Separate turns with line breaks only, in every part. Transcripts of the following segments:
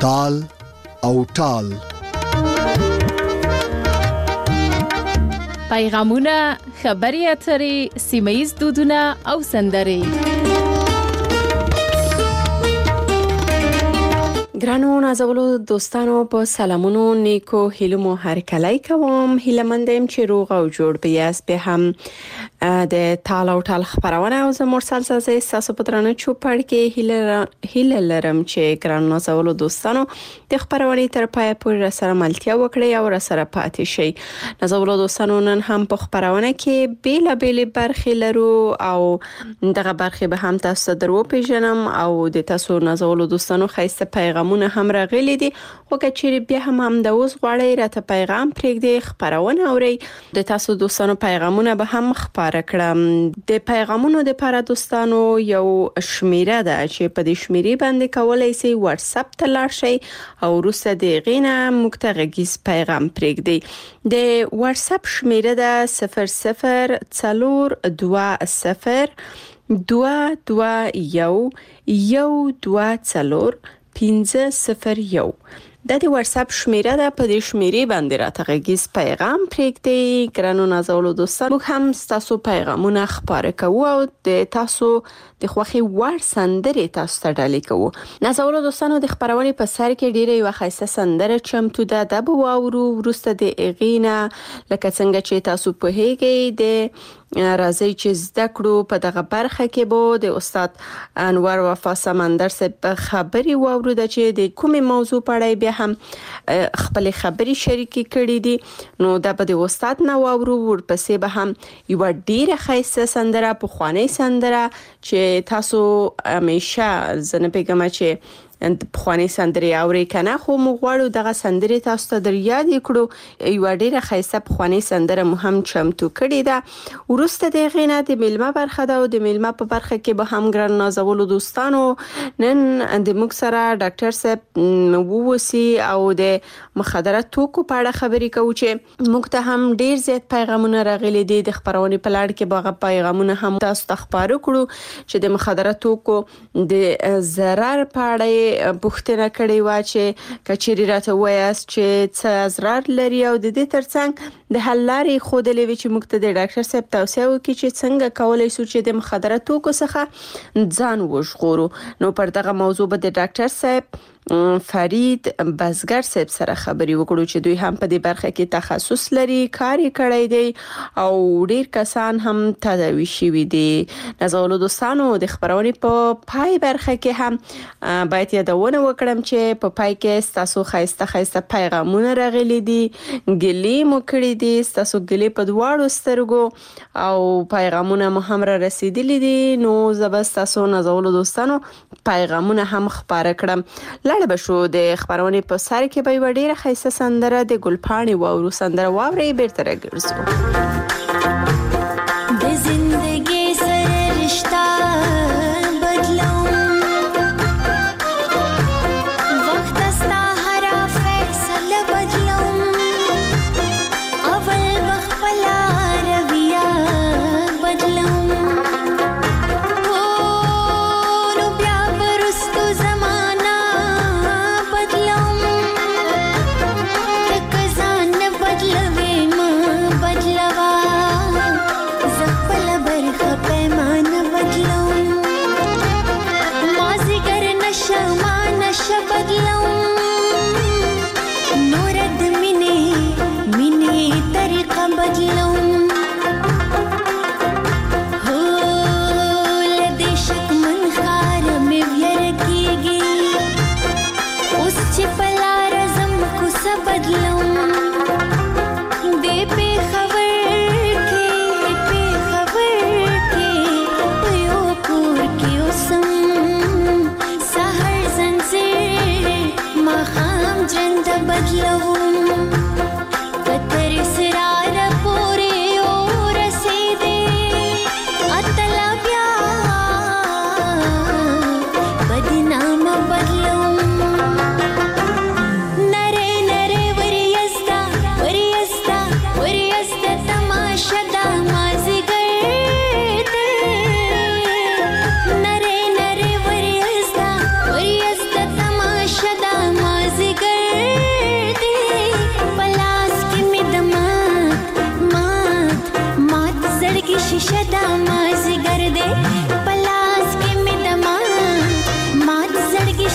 تال او ټال.
پیغامونه، خبري اترې، سیمه‌ییز دودونه او سندرې.
ګرانو نازولو دوستانو په سلامونو نیکو هیلو مو هرکلی کوم. هیله مند یم چې روغ او جوړ بیاست. به هم د تال او ټال خبرونه او زه مرسل سازي تاسو په درنه چوپړ کې هیله لرم چې ګرانو نازولو دوستانو د خبرونه تر پای پورې سره ملتیا وکړي او سره پاتې شي. نازولو دوستانو نن هم په خبرونه کې بیل بیل برخې لرو او دغه برخې به هم تاسو درو پیژنم او د تاسو نازولو دوستانو خاصه پیغام هم راغلي دي. خو کچېری بیا هم د اوس غواړي راته پیغام پرېږدي خبرونه اوري. د تاسو دوستانو پیغامونه به هم خبره کړم. د پیغامونو د لپاره دوستانو یو شمیره ده چې په دې شمیرې باندې کولای شئ واتس اپ ته لاړ شئ او وروسته د غینا مکتغیز پیغام پرېږدي. د واتس اپ شمیره ده 00202221 501. د دې واتس اپ شمیره ده. په دې شمیرې باندې راته غږیز پیغام پرېږدئ. ګرانو نازولو دوستانو هم تاسو پیغامونه خبره کوو او د تاسو د خوخي وړ سندرې تاسو ته ډالۍ کوو. نازولو دوستانو د خبرونې په سر کې ډیره یو خاصه سندره چمتو ده. د بو اورو ورسته د اغینا لکه څنګه چې تاسو په هیګي د راځي چې زده کړو په دغه برخه کې بو د استاد انور وفا سمندر صاحب خبري واورو د چې د کومه موضوع په اړه به هم خپل خبري شریکي کړې دي. نو د په د استاد نو واورو ورپسې به هم یو ډیره خاصه سندره په خواني سندره چې تاسو همیشه زنه پیغام چې خواني سندري اوري کنه خو موږ غواړو دغه سندري تاسو ته در یاد کړو. یو ډیره خاصه خواني سندره مهم چمتو کړی ده. ورسته د غینه د ملما برخه ده او د ملما په برخه کې به هم ګران نازولو دوستانو نن د موږ سره ډاکټر صاحب ووسی او د مخدرات توکو په اړه خبرې کوي چې موږ ته هم ډیر زیات پیغامونه راغلي دي. د خبرونه په لړ کې باغه پیغامونه هم تاسو ته خبرو کړو چې د مخدرات توکو د ضرر په اړه پوښتنه کړې و چې کچېری راته وایاست چې څه ضرر لري او د دې ترڅنګ د حل لارې خودلې چې موږ ته د ډاکټر صاحب توصیه وکړي چې څنګه کولای شو چې د مخدرات توکو څخه ځان وژغورو. نو پر دغه موضوع به د ډاکټر صاحب فرید بزګر صاحب سره خبري وکړو چې دوی هم په دې برخه کې تخصص لري، کار کړی دی او ډیر کسان هم تداوي شوي دي. نازولو دوستانو د خبرونې په پای برخه کې هم باید یادونه وکړم چې په پای کې تاسو خاصه پیغامونه راغلي دي، ګلې مو کړې دي، تاسو ګلې په دواړو سترګو او پیغامونه مو هم را رسیدلي دي. نو زبست تاسو نازولو دوستانو پیغامونه هم خبره کړم. لړ بشو د خبرونه په سر کې به وړي خاصه سندره د ګلپاڼې واورو سندره واوري بیرته راګرځو.
د زندګي سره رشتہ بدلوم وخت استا هر فیصله بدلوم اول بخپلا رویه بدلوم نو بیا ورستو زمانہ بدلوم تک ځان بدلوي ما بدلوا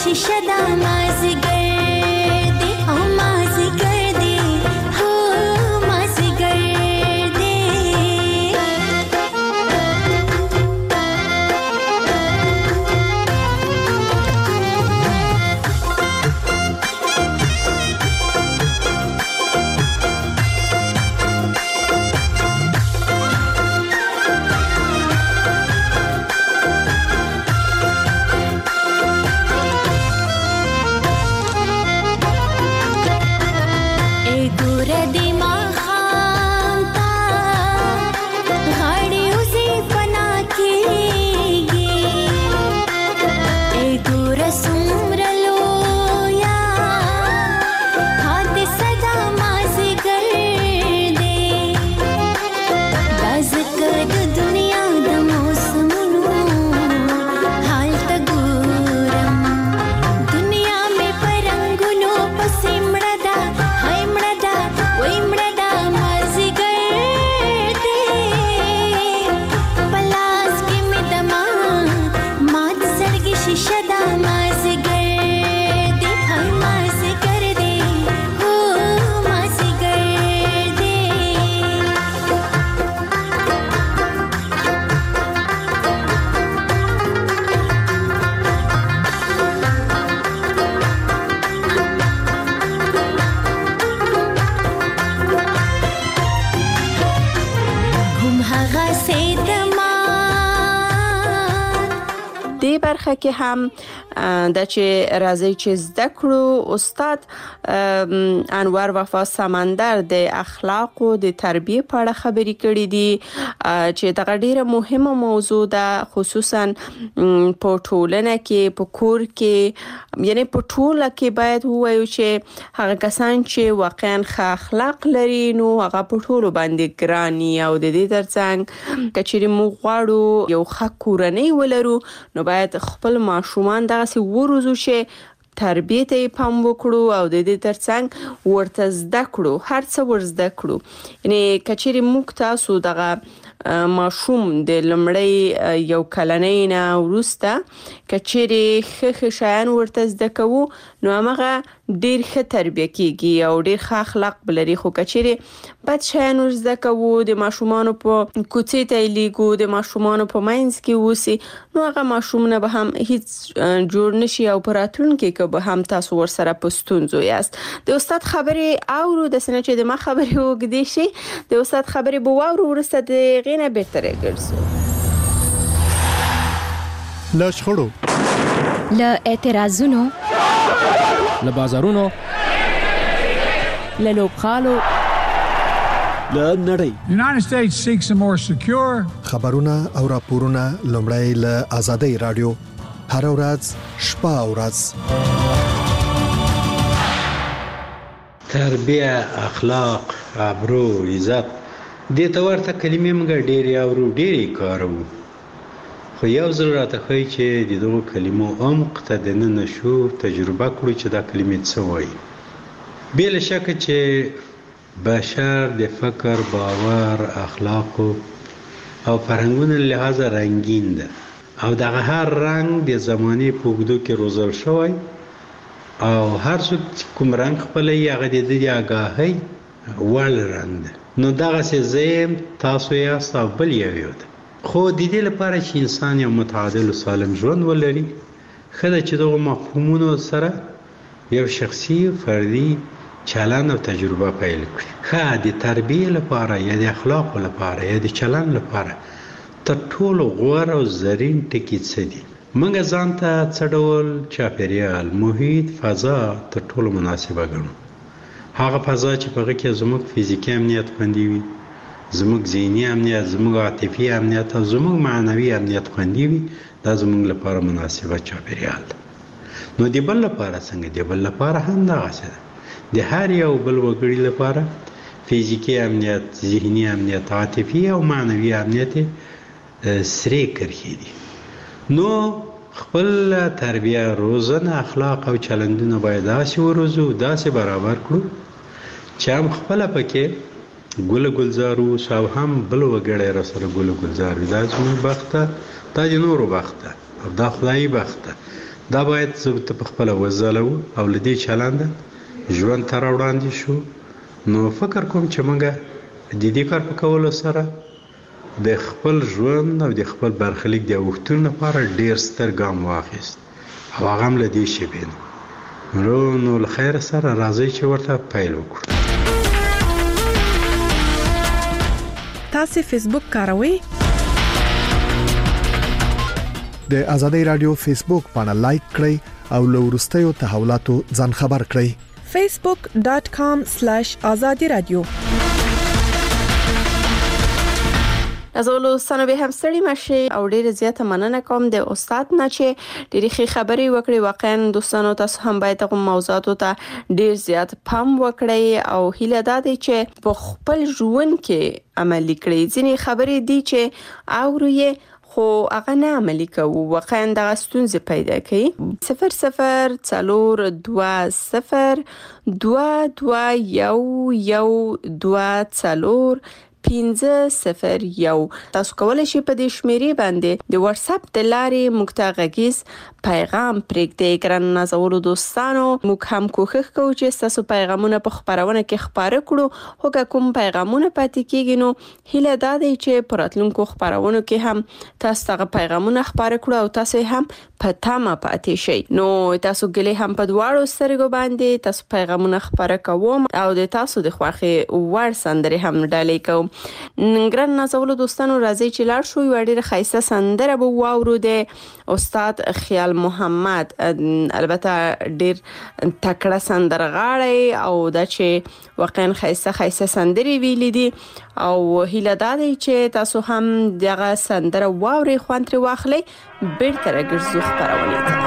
शीशा दा माज़गर दे हो माज़गर दे हो माज़गर दे
برخه کې هم د چې راځي چې زده کړو استاد انور وفا سمندر د اخلاق او د تربیه په اړه خبرې کړې دي چې دا ډیره مهمه موضوع ده خصوصا په ټولنه کې په کور کې یعنی په ټوله کې باید وایو چې هغه کسان چې واقعا ښه اخلاق لري نو هغه په ټولو باندې ګراني او د دې ترڅنګ کچېرې موږ غواړو یو ښه کورنۍ ولرو نو باید خپل ماشومان دغه وروزو چې تربیه ته پام وکړو او د دې ترڅنګ ورته زده کړو هر څه ورزده کړو یعنی کچېرې موږ تاسو دغه ماشوم د لمړی یو کلنۍ نه ورسته کچېرې ښه شیان ورته زده کوو نو هغه ډیر ښه تربیه کیږي او ډیر ښه اخلاق بلري خو کچېرې بد شیان ورزده کوو د ماشومان په کوڅې ته لیګو د ماشومان په ماینز کې وسی نو هغه ماشوم نه به هم هیڅ جوړ نشي او پراتونکو کې به هم تاسو ور سره پستونځو یاست د استاد خبرې اورو د سنه چې د ما خبرې وګدي شي د استاد خبرې بو اورو ورسته د غینه بهتره ګرځو
لا شخړو
له اعتراضونو
له بازارونو
له لوبغالو
له نړۍ
The United States seeks a more secure
خبرونه او راپورونه لومړی له آزادۍ رادیو هر ورځ شپه او ورځ
تربیه اخلاق ابرو عزت دې ته ورته کلمې موږ ډېرې اورو ډېرې کاروو خو یو ځل راته ښایي چې د دغو کلمو عمق ته دننه شو تجربه کړو چې دا کلمې څه وایي بې له شکه چې بشر د فکر باور اخلاقو او فرهنګونو له لحاظه رنګین ده او دغه هر رنګ د زمانې په اوږدو کې روزل شوی او هر څوک چې کوم رنګ خپلوي هغه د دې آګاهۍ وړ رنګ ده نو دغسې زه یم تاسو یاست او بل یو ده خو د دې لپاره چې انسان یو متعادل او سالم ژوند ولري ښه ده چې دغو مفهومونو سره یو شخصي فردي چلند او تجربه پیل کړي ښه د تربیې لپاره یا د اخلاقو لپاره یا د چلند لپاره تر ټولو غوره او زرین ټکي څه دي موږ ځان ته څه ډول چاپیریال محیط فضا تر ټولو مناسبه ګڼو هغه فضا چې په هغه کې زموږ فزیکي امنیت خوندي وي زموږ ذهني امنیت زموږ عاطفي امنیت او زموږ معنوي امنیت خوندي وي دا زموږ لپاره مناسبه چاپیریال ده نو د بل لپاره څنګه د بل لپاره هم دغسې ده د هر یو بل وګړي لپاره فزیکي امنیت ذهني امنیت عاطفي او معنوي امنیت سرې کرښې دي نو خپل تربیه روزنه اخلاق او چلندونه باید داسې وروزو داسې برابر کړو چې هم خپله پکې ګل ګلزار اوسو او هم بل وګړی را سره ګل ګلزار وي دا زموږ بخت ده دا د نورو بخت ده او دا خدایي بخت ده. دا باید ته په خپله وځلو او له دې چلنده ژوند ته راوړاندې شو. نو فکر کوم چې موږ د دې کار په کولو سره د خپل ژوند او د خپل برخلیک د اوښتون لپاره ډیر ستر ګام واخیست او هغه هم له دې شیبې نه. نو له خیر سره راځئ چې ورته پیل وکړو.
تاسو فیسبوک کاروئ؟
د آزادۍ رادیو فیسبوک باندې لایک کړئ او له وروستیو تحولاتو ځان خبر کړئ.
facebook.com/azadi radio.
ازولو سنو به هم ستړي مشي او ډیر زیاته مننه کوم د استاد نه چې ډېری خبرې وکړي. واقعا دوستانو تاسو هم باید کوم موضوعاتو ته ډیر زیات پام وکړئ او هیله ده چې په خپل ژوند کې عملي کړئ. ځینې خبرې دي چې اوري خو هغه نه عملي کوو، واقعا د ستونزې پیدا کوي. 0020201204 تاسو کولای شئ په دې شمیرې باندې د واتس اپ د لارې موږ ته غږیز پیغام پرېږدئ. ګران نازولو دوستانو، موږ هم کوښښ کوو چې تاسو پیغامونه په خبرونه کې خپاره کړو. خو کوم پیغامونه پاتې کیږي نو هیله ده چې په راتلونکو خبرونو کې هم تاسو ته پیغامونه خپاره کړو او تاسو هم په تمه پاتې شئ. نو تاسو ګلې هم په دواړو سترګو باندې تاسو پیغامونه خپاره کوم او د تاسو د خوښې وړ سندرې هم ډالۍ کوم. ګران نازولو دوستانو، راځي چې لاړ شو یو ډېر ښایسته سندره به واورو د استاد خیال محمد. البته ډېر تکړه سندرغاړی او دا چې واقعا ښایسته سندرې ویلې دي او هیله ده چې تاسو هم دغه سندره واوري، خوند ترې واخلئ. بیرته راګرځو خبرونه ته.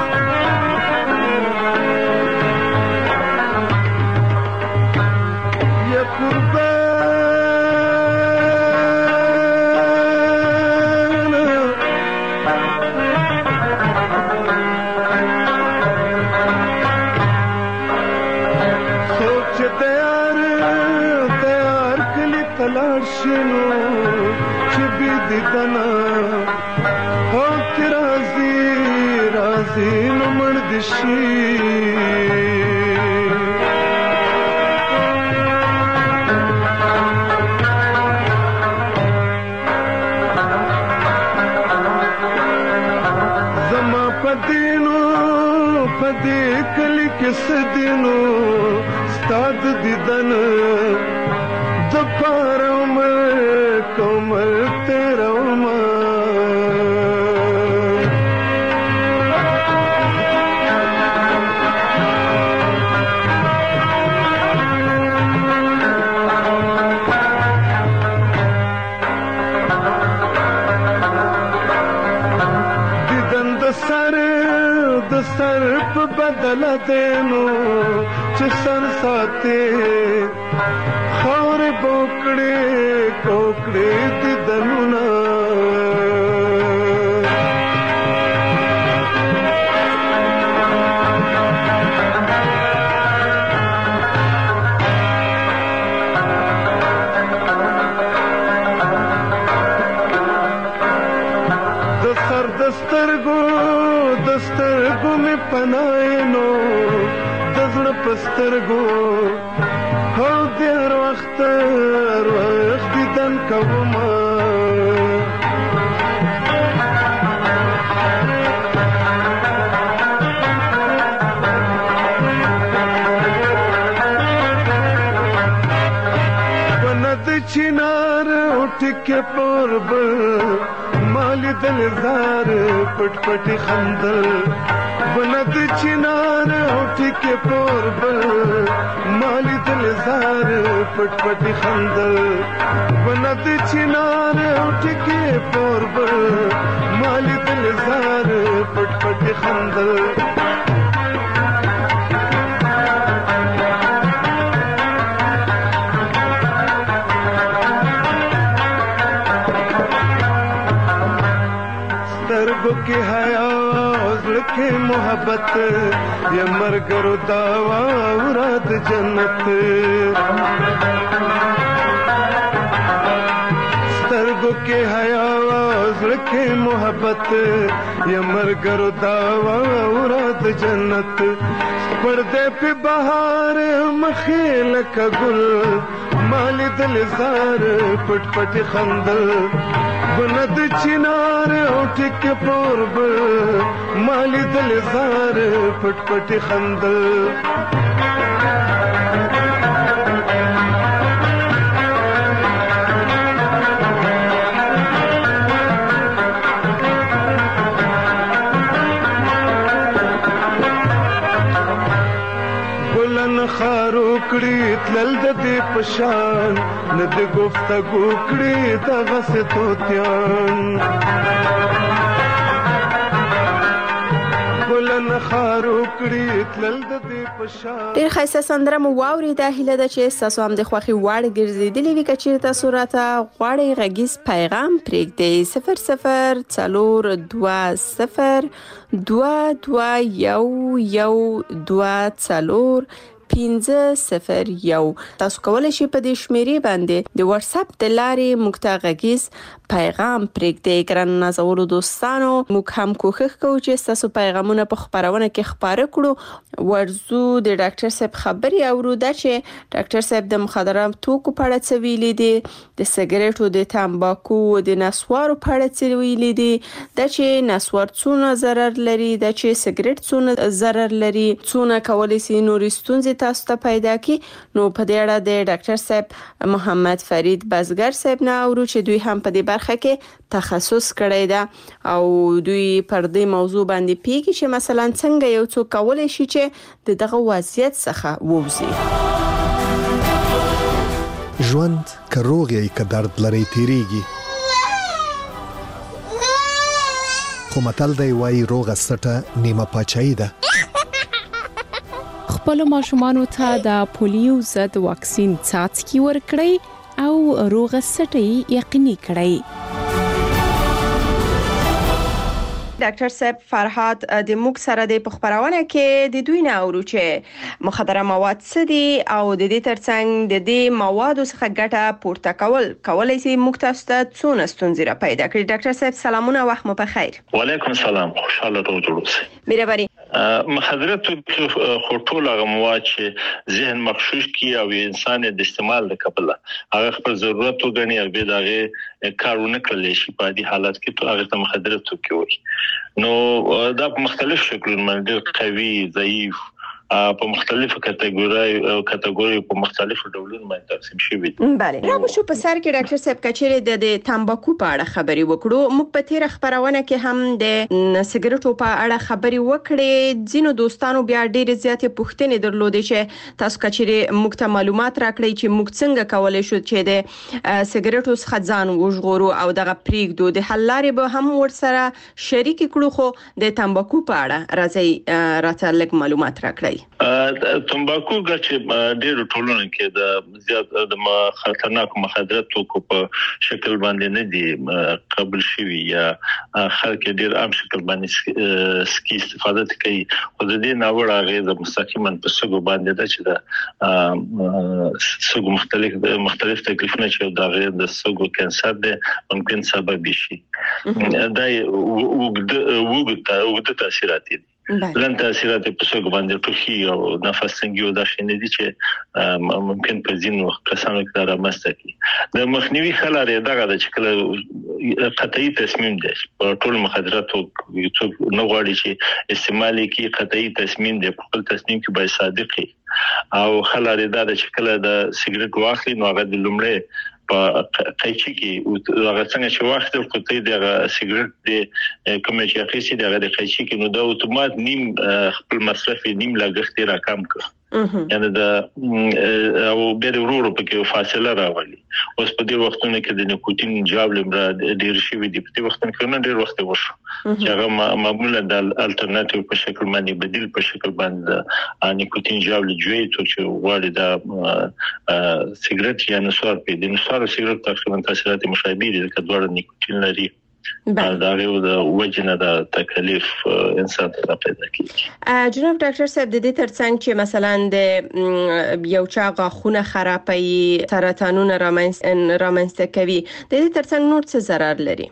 زما پدینو پدې کلی کې سدینو ستاد دیدن د پرم کومل تیرما سر په بدل دینو چې سر ساتي خور بوکړې کوکړې دې دنونه د سر دسترګو می پناینو دزړه پسترګو هو دیر وخت دن کوما ند چنار اٹھ کے پوربل مالی دلزار پٹ پٹی خندل بند چنار اٹھ کے پوربل مالی دلزار پٹ پٹی خندل بند چنار اٹھ کے پوربل مالی دلزار پٹ پٹی خندل की हयाज लिखे मोहब्बत ये मरगरो दावा उराद जन्नत स्तरगो के हयाज زړه محبت یا مرګرو داوا ورات جنت پردے پہ بہار مخیل کا گل مالی دل زار پٹ پٹ خندل بند چنار اٹھ کے پورب مالی دل زار پٹ پٹ خندل خارو کړي تلل د دې پشان نه د گفتگو کړي دغه ستوتیان بلن خارو کړي تلل د دې پشان
ډیر ښایسته سندره مو واورېده. هیله ده چې ستاسو هم د خوښې وړ ګرځېدلې وي. که چېرته تاسو راته غواړئ غږیز پیغام پرېږدئ 0020201214 501. تاسو کولای شئ په دې شمیرې باندې د واتس اپ د لارې موږ ته غږیز پیغام پرېږدئ. ګران نازولو دوستانو، موږ هم کوښښ کوو چې تاسو پیغامونه په خبرونه کې خپاره کړو. ورزو د ډاکټر صاحب خبري اورو دا چې ډاکټر صاحب د مخدره توکو په اړه څه ویلي دي، د سګریټو، د تمباکو، د نسوارو په اړه څه ویلي دي، دا چې نسوار څونه ضرر لري، دا چې سګریټ څونه ضرر لري، څونه کولای شي نورې ستونزې تاسو ته پیدا کی. نو په دې اړه د ډاکټر صاحب محمد فرید بزګر صاحب نه اورو چې دوی هم په دې برخه کې تخصص کړی دا او دوی پر دې موضوع باندې پیږي چې مثلا څنګه یو څوک کولای شي چې دغه وضعیت څخه ووځي.
ژوند که روغ یې که درد لري تیریږي، خو متل دی وایي روغه سټه نیمه پاچاهي ده.
خپل ماشومانو ته د پولیو ضد واکسین څاڅکي ورکړئ او روغه سټي یقیني کړئ.
ډاکټر صاحب فرهاد د موږ سره د خبرونه کې د دوی نه اورو چې مخدره مواد څه دي او د دې ترڅنګ د دې موادو څخه ګټه پورته کولای شي موږ تاسو ته څونه ستونزې را پیدا کړي. ډاکټر صاحب سلامونه، وخت مو بخیر.
وعلیکم السلام، خوشاله اوسئ.
مهرباني.
مخدره خورټول هغه مواد چې ذهن مغشوش کی او انسان د استعمال د قبله هغه خپل ضرورت وګڼي او به دغه کارونه کړل شي په دې حالت کې ته هغه مخدره توکي وي. نو دا په مختلف شکلونو باندې قوي، ضعیف، په مختلفو کټګوري په مختلفو ډولونو باندې تقسیم شوی دي.
بله، راو شو په سر کې ډاکټر صاحب کچېره د تمباکو په اړه خبري وکړو. موږ په تیر خبرونه کې هم د سګریټو په اړه خبري وکړې. ځینو دوستانو بیا ډېر زیاتې پوښتنې درلودې چې تاسو کچېره موږ ته معلومات راکړئ چې موږ څنګه کولای شو چې د سګریټو څخه ځان وژغورو او دغه پریږدو. د حل لارې به هم ورسره شریک کړو، خو د تمباکو په اړه راځي راته لږ معلومات راکړئ.
تمباکو ګچ ډېر ټولونه کې د زیات د خطرناک مخدرات توکو په شکل باندې نه دي قبول شوی یا خلک ډېر عام شکل باندې سکی استفاده کوي. خو د دې ناوړه غیر مستقیما په سګو باندې د چې د سګو مختلف تکلیفونه چې د غیر د سګو کانسر ده ممکن سبب شي. دا وګړه تاثیرات دي. لن تاثیرات په سګو باندې ټوخي او نفس تنګي او د شینې دي چې ممکن په ځینو کسانو کې رامنځته کی. د مخنیوي خلاره دغه د چکل قطعي تصمیم دی په ټول مخدراتو نو غواړي چې استعمالي کی قطعي تصمیم دی، په خپل تصمیم کې باید صادق او خلاره د چکل د سیګریټ واخلي نو هغه د لومړی په قیچي کې هغه څنګه چې وخت په ته د سیګریټ د کوم چې اخیسي د قیچي کې نو د اتومات نیم خپل مصرف نیم لګښت را کم کړ. یعنی دا او ډېر ورو په کې فاصله راولي. اوس په دې وختونو کې د نیکوتین جابل ډېر شي وي. په دې وختونو کې نه ډېر وخت وشو چې هغه معمولا د الټرناتیو په شکل باندې بدیل په شکل باندې نیکوتین جابل جوړي چې وړي د سیګریټ یا نسوار په دې نسوار سیګریټ تقریبا تاثیرات مشابه دي چې دوه نیکوتین لري. دا یو د وجنه د تکلیف انسان ته پیدا کیږي.
جناب ډاکټر صاحب د دې ترڅنګ چې مثلا د یو چا غاښونه خرابوي سرطانونه رامنځته کوي د دې ترڅنګ نور څه ضرر لري؟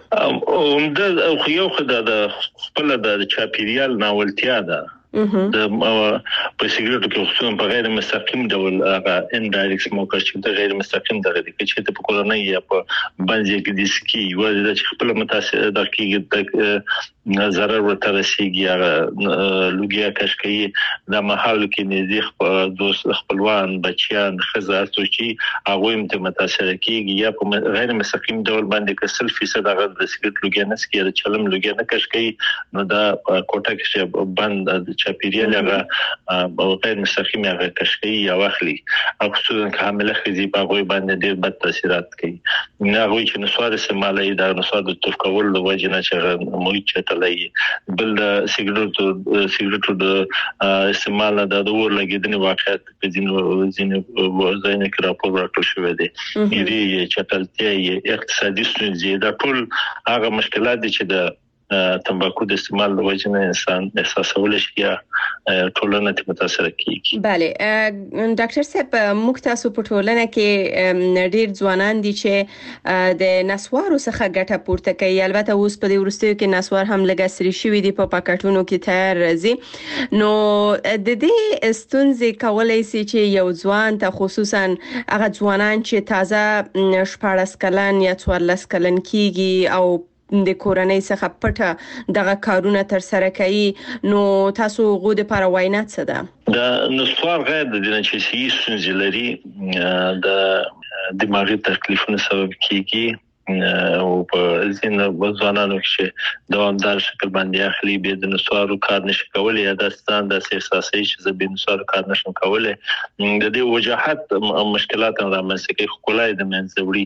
د یو خدای د خپل د چاپیریال ناولتیا ده د په سیګریټو کې خصوصا په غیر مستقیم ډول هغه انډایرکټ سموکر چې د غیر مستقیم دغه دي چې په کورنۍ یا په باندې کې د سکی وایي د خپل متاثر د کېږي ضرر ورته رسیږي هغه لوګیا کشکي د محل کې نږدې دوست خپلوان بچیان خزر چې هغه متاثر کېږي یا په غیر مستقیم ډول باندې کې 100% هغه د سیګریټ لوګیا نه سکي د چلم لوګیا نه کشکي نو دا کوټه کې بند چاپیریال هغه غیر مستقیم هغه کشکي یا واخلي او خصوصا حامله خزي په غوي باندې ډېر بد تاثیرات کوي نه غوي چې نسوار استعمالي دا نسوار د تفکول د وجنه چې موږ چتلای بل د سیګریټو د استعمال د اور لګیدنې واقعیت په ځینو ځینو کې راپور ورکړل شوی دی یې چتلتیا اقتصادي ستونزې دا ټول هغه مشکلات دي چې د تمباکو د استعمال د وجنه انسان احساسول شي یا ټولنه ته متاثر کیږي.
بله ډاکټر صاحب موږ تاسو په ټولنه کې ډېر ځوانان دي چې د نسوارو څخه ګټه پورته کوي البته اوس په دې وروستیو کې نسوار هم لګسري شوی دي په پاکټونو کې تیار راځي نو د دې ستونزې کولای شي چې یو ځوان ته خصوصا هغه ځوانان چې تازه 14 کلن یا 14 کلن کیږي او د کورنۍ څخه پټه دغه کارونه تر سره کوي نو تاسو غو د لپاره وینا څه ده؟
د نسوار غیر د جنسي ستونزې لري د دماغي تکلیفونو سبب کیږي او په ځینو ځوانانو کې دوامدار شکل باندې اخلي به د نسوارو کار نشي کولای یا د ستان د احساسي چې د نسوارو کار نشي کولای د دې وجاهت مشکلات رامنځته کوي خلای د منځوري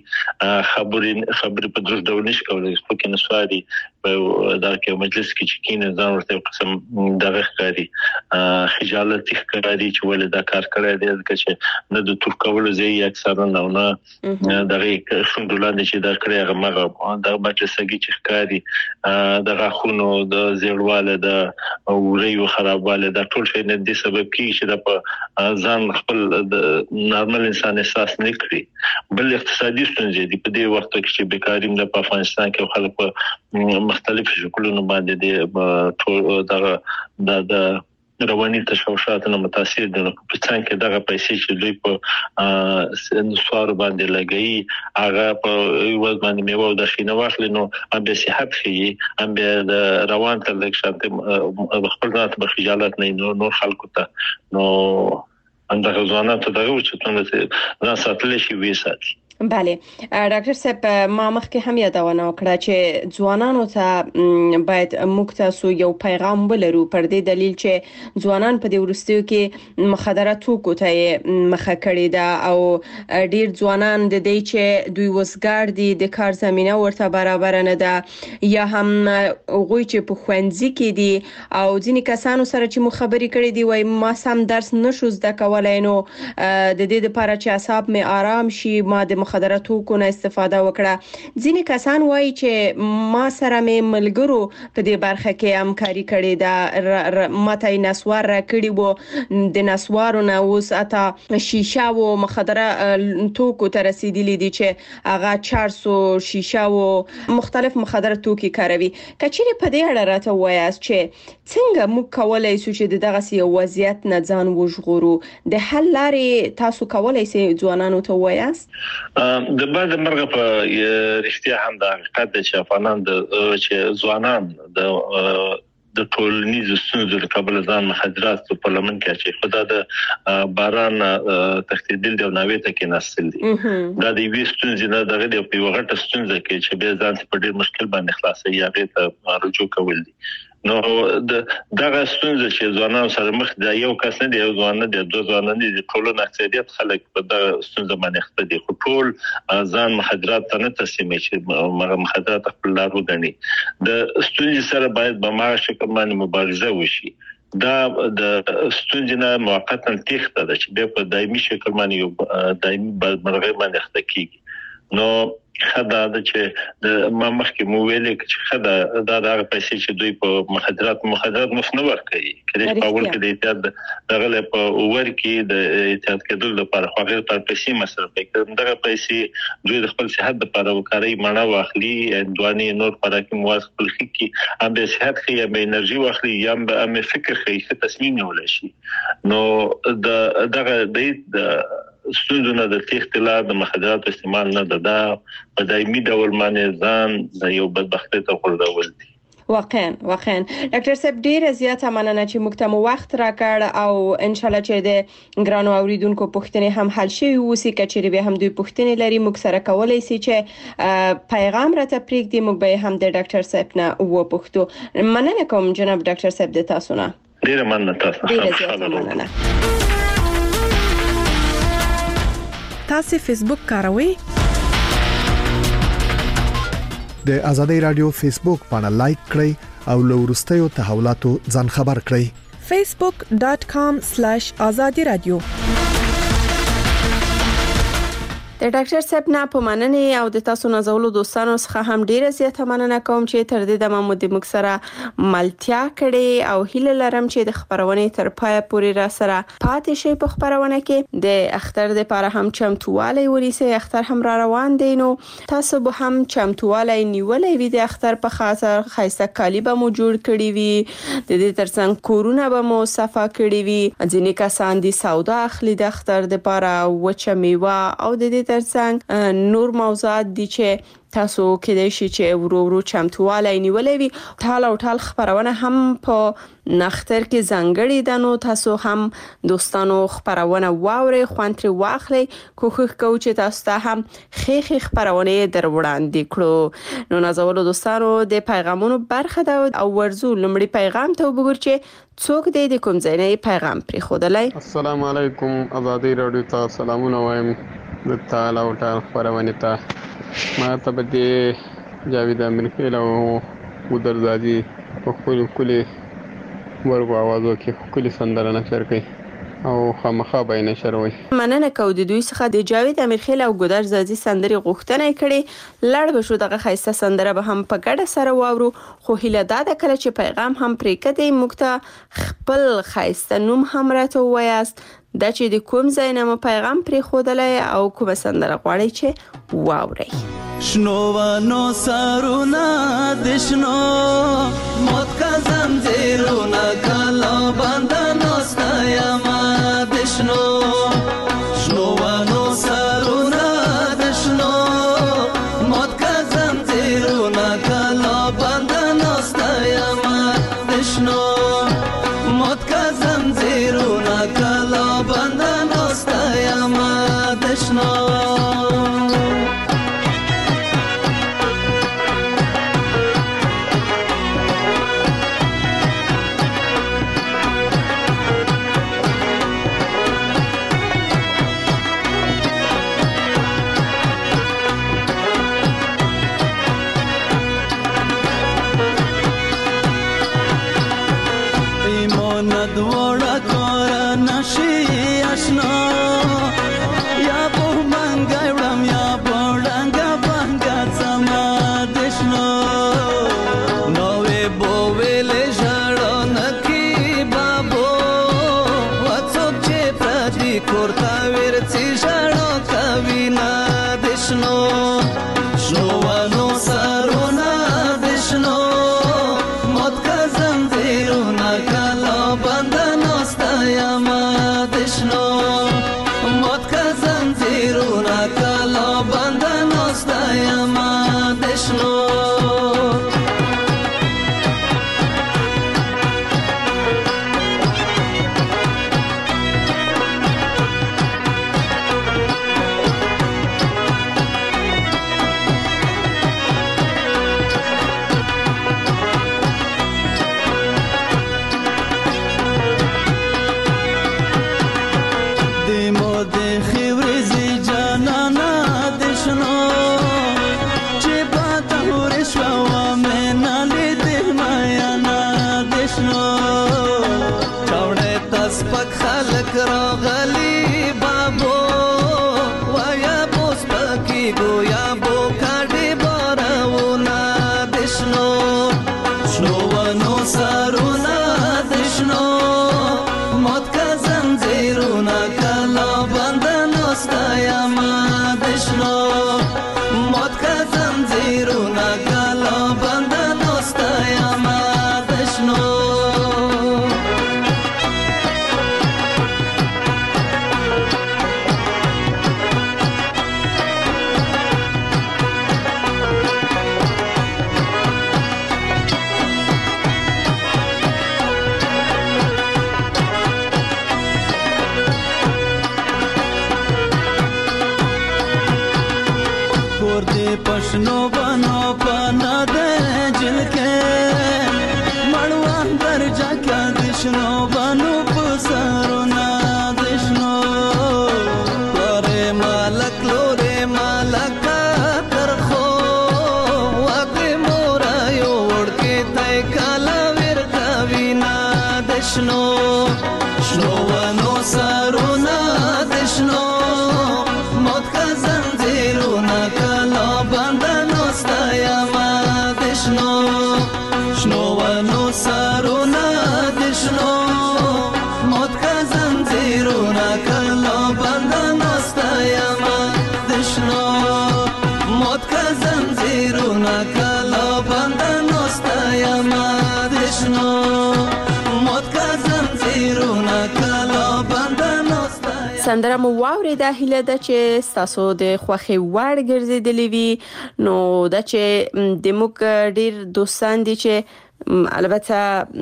خبرې په درست ډول نشي کولای خو کې نسواري په دا کې مجلس کې چې کینې ځان ورته قسم دغه ښکاری خجالت ښکاری چې ولې دا کار کړی دی چې نه د تور کول زی اکثرا نه دغه شوندولانه چې دا هغه مغه د مجلسګي چې ښکاری د غاخونو د زیړواله د اوريو خرابواله د ټول شي نه د سبب کیږي چې د ځان خپل د نارمل انسان احساس نه کړي بل اقتصادي ستونزې دي په دې وخت کې چې بیکاری د افغانستان کې خلک په مختلف شکلونو باندې د رواني تشوشاتونو متاثر دي په څنګه دغه پیسې چې دوی په نسوار باندې لګي هغه په یو باندې میوه د شینه واخلي نو هم به صحت خي هم به روان تر لک شانته خپل ذات په خجالت نه نور خلکو ته نو اندغه ځوانان ته دغه چې څنګه ساتل شي وساتي.
بله ډاکټر صاحب ما مخکې هم یادونه وکړه چې ځوانانو ته باید موږ تاسو یو پیغام ولرو پر دې دلیل چې ځوانان په دې وروستیو کې مخدره توکو ته مخه کړې ده او ډیر ځوانان د دې چې دوی وسګار دي د کار زمينه ورته برابر نه ده یا هم غوي چې په خوندزي کې دي او ځینې کسانو سره چې مخابري کړې دي وای ما سم درس نشو زده کولای نو د دې لپاره چې اعصاب مې آرام شي ما د مخدره توکو نه استفاده وکړه ځینې کسان وایي چې ما سره مې ملګرو په دې برخه کې همکاري کړې ده ماته نسوار را کړی وو د نسوارو نه اوس اته شیشه او مخدره توکو ته رسیدلې دي چې هغه 400 شیشه او مختلف مخدره توکي کاروي کچېره په دې اړه راته وایاست چې څنګه موږ کولای شو چې دغه یو وضعیت نه ځان وژغورو د حل لارې تاسو کولای شئ ځوانانو ته وایاست؟
د بعد مرغه په رښتیا هم د حقیقت چې افغانان چې ځوانان د ټولنیزو ستونزو د کابل ځان مخدرات په پارلمان کې چې خدا د باران تختیدل دی او ناوې ته کې نسل دي دا د وی ستونزې نه دغه د په وغټه ستونزه کې چې به ځان په ډېر مشکل باندې خلاصي یا غیته رجوع کول دي نو دغه ستونزه چې ځوانان سره مخ دی یو کس نه دی یو ځوان نه دی دوه ځوانان دي ټولو اکثریت خلک په دغه ستونزه باندې خپل دي خو ټول ځان مخدرات ته نه تسلیمي چې مخدرات خپل لارو غني د ستونزې سره باید په ما شکل باندې مبارزه وشي دا د ستونزې نه موقتا تخته ده چې په دایمي شکل باندې یو دایمي مرغه باندې خته کیږي نو خدا د چې د مخکې مو ویلې چې خدا دا پیسې چې دوی په مخدرات مفنور کوي کله په اول کې د احتیاط دغه په اور کې د احتیاط کېدل لپاره خو غیر پر پیسې مصرف کوي دغه پیسې دوی د خپل صحت لپاره وکړي مانه واخلي دواني نور خوراکي مواد خپل خي هم د صحت خي هم انرژي واخلي یا هم فکر خي تصمیم نیول شي نو دغه د ستونزونه د اختلاف د مخدرات استعمال نه ده په دایمي ډول باندې ځان د یو بدبختۍ ته ورډول دي
واقعا ډاکټر صاحب ډیر زیات مننه چې موږ ته وخت راکړ او ان شاء الله چې د ګرانو اوریدونکو پوښتنې هم حل شي او سې کچېری به هم دوی پوښتنې لري موږ سره کولای شي چې پیغام راته پریږدي موږ به هم د ډاکټر صاحب نه و پوښتو مننه کوم جناب ډاکټر صاحب د تاسو نه
ډیر مننه تاسو
تاسو فیسبوک کاروئ
د آزادۍ رادیو فیسبوک باندې لایک کړئ او له ورستیو تحولاتو ځان خبر کړئ
facebook.com/azadi radio
د ډاکټر صاحب نه په مننه او د تاسو نازولو دوستانو څخه هم ډیره زیاته مننه کوم چې تر دې د مو د مخ سره ملتیا کړي او هیله لرم چې د خبرونه تر پای پورې را سره پاتې شي په خبرونه کې د اختر د لپاره هم چمتووالی ونیسي اختر هم را روان دي نو تاسو به هم چمتووالی نیولې وي د اختر په خاطر خاصه کالی به مو جوړ کړی وي د دې ترڅنګ کورونه به مو صفا کړی وي ځینې کسان دي سودا اخلي د اختر د لپاره وچه میوه او د دې ترڅنګ نور موضوعات دي چې تاسو کېدای شي چې ورو چمتووالی نیولې وي ټال خبرونه هم په نختر کې ځانګړي دنو تاسو هم دوستانو خبرونه واوري خوانتري واخلي کوښښ کوو چې تاسو ته هم خېخي خبرونه در وړاندې کړو نو نازولو دوستانو د پیغامونو برخه ده او ورزو لمړي پیغام ته وګورئ چې څوک دې د کوم ځای نه پیغام پرې خودلای
السلام علیکم آزادۍ رادیو ته سلامونه وایم د تعالی او تعالی خبرونه ته ما ته به جاوید امریکایل او ودرزادي په خپل کلی ورغو आवाज وکي کلی سندره نشر کوي او خامخا به نشر وي
مننه کو د دوی څخه د جاوید امریکایل او ګودرزادي سندري غوښتنه کړي لړ به شو دغه خاصه سندره به هم په ګډه سره واورو خو هیله ده کله چې پیغام هم پرې کړي مکته خپل خاصه نوم هم راته وایاست دا چې د کوم ځای نه پیغام پرې خودلای او کوم سندره غواړي چې واوري
شنو ونو سرونه دشنو موت کا زنجیرونه کلا بندنو ستایما دشنو شنو ونو سرونه دشنو موت کا زنجیرونه کلا بندنو ستایما دشنو موت کا زنجیرونه کلا بندنو ستایما دشنو راغلی بابو ویا بوس پکی گویا بو دشنو مات که زنجیرونه کلا بنده نستایم دشنو مات که زنجیرونه کلا بنده نستایم دشنو पशनो बनो पना दे जिनके मड़वान दर्जा क्या दिशनो बनो पुसारो ना दिशनो लोरे मालक तरखो वाके मोरा योड़ के तय काला वीर कविना दिशनो शनो वनो सारो ना दिशनो मौत का जंजीरो ना कला बंदा नोस्तायम दिशनो शनो वनो सारो ना दिशनो मौत का जंजीरो ना कला बंदा नोस्तायम दिशनो मौत का जंजीरो ना कला बंदा नोस्तायम दिशनो मौत का जंजीरो ना कला बंदा
سندره مو واورېده هیله ده چې تاسو د خوخي وړ ګرځېدلې وي نو دا چې د موږ ډیر دوستان دي چې البته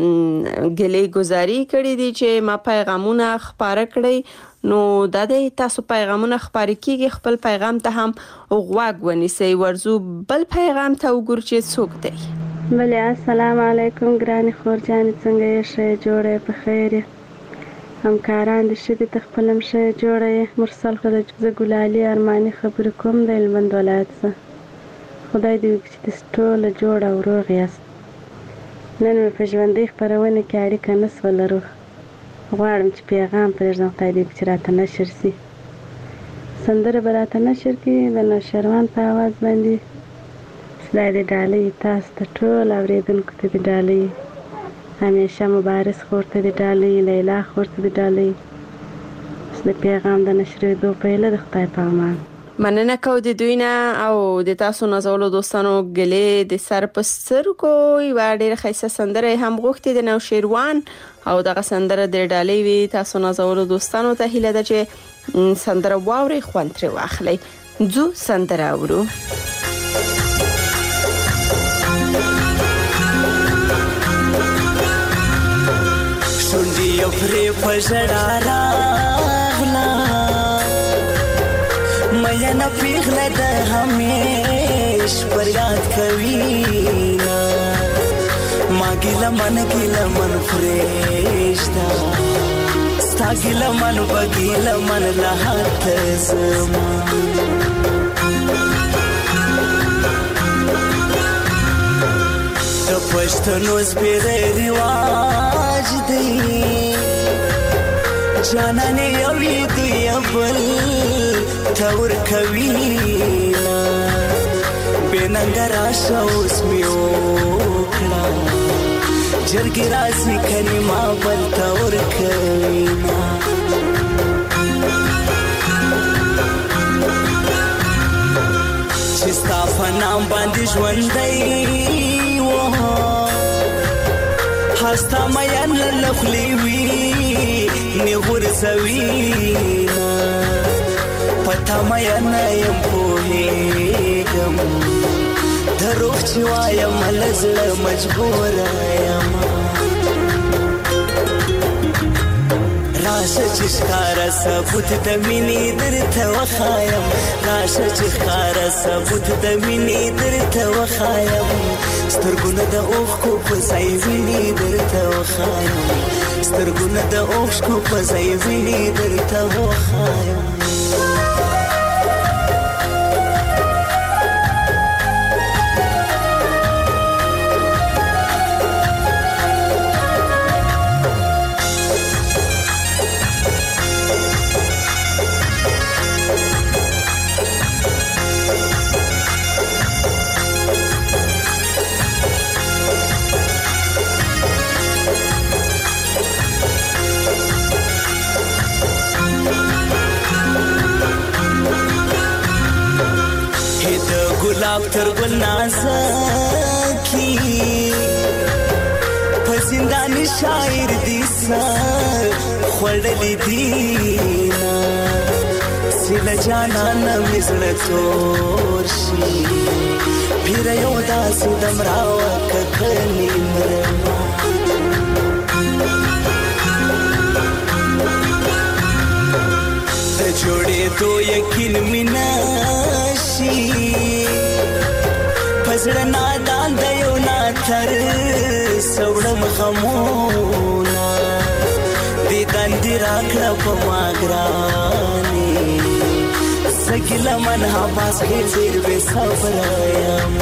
ګلې گزاري کړې دي چې ما پیغامونه خبره کړې نو دا د تاسو پیغامونه خبرې کیږي خپل پیغام ته هم غوږ ونیسئ ورزو بل پیغام ته وګور چې څوک دی
بله السلام علیکم ګرانی خور جان څنګه یې ښه جوړه په خیر همکاران د شدې تخپلم شه جوړه مرسل خدای ز ګلالي ارماني خبر کوم د هلمند ولایت څخه خدای دې وکړي چې ټول جوړ او روغ یاست نن په ژوندۍ خبرونه کې اړیکه نس ولرو غواړم چې پیغام پرېږدم خدای دې چې راته نشر سي سندره به راته نشر کړي د نوشروان په आवाज باندې خدای دې ډالۍ تاسو ته ټول اورېدونکو ته دې ډالۍ همیشه مبارز خورته دی ډالۍ لیلا خورته دی ډالۍ د پیغام د نشریدو په اله د خدای په امان
مننه کو د دوی نه او د تاسو نازولو دوستانو ګلې د سر په سترګو یو ډېر ښایسته سندره هم غوښتي د نوشیروان او دغه سندره د ډالۍ وی تاسو نازولو دوستانو ته هیله ده چې سندره واوري خوند ترې واخلي ځو سندره اورو
شونډي یو پرې په ژړا راغله مینه نه پیغله د همیش پر یاد کوي ما ګیله من پرېږده ستا ګیله من بګیله من له هاته زما د پښتنو سپېره رواج دی جانانې یوې دوی بل ته ورکوي بې ننګه راشه اوس مې وکړه جرګې راسي کنې ما بل ته ورکوي چې ستا په نام باندې ژوندی هستا مین لخلی وی نیغور زوینا پتا مین یم پوهیگم دروغ چوایم لزل مجبور یم راشه چې ښکاره ثبوت د مینې درته وښایم راشه چې ښکاره ثبوت د مینې درته وښایم سترګونه د اوښکو په ځای وینې درته وښایم سترګونه د اوښکو په ځای وینې درته وښایم سترګل نازکی په زندان شاعر دي سر خړلې دینا سیل جانا مزړه تور شي پیر یو داسې دمراو ککلی مرما جوړې تو یقین میناشي پزړه نادان دیو ناتر سوړم خمونا دې دندې راکړه په ما ګرانې سګله من حواس کې ډېر بې صبره یم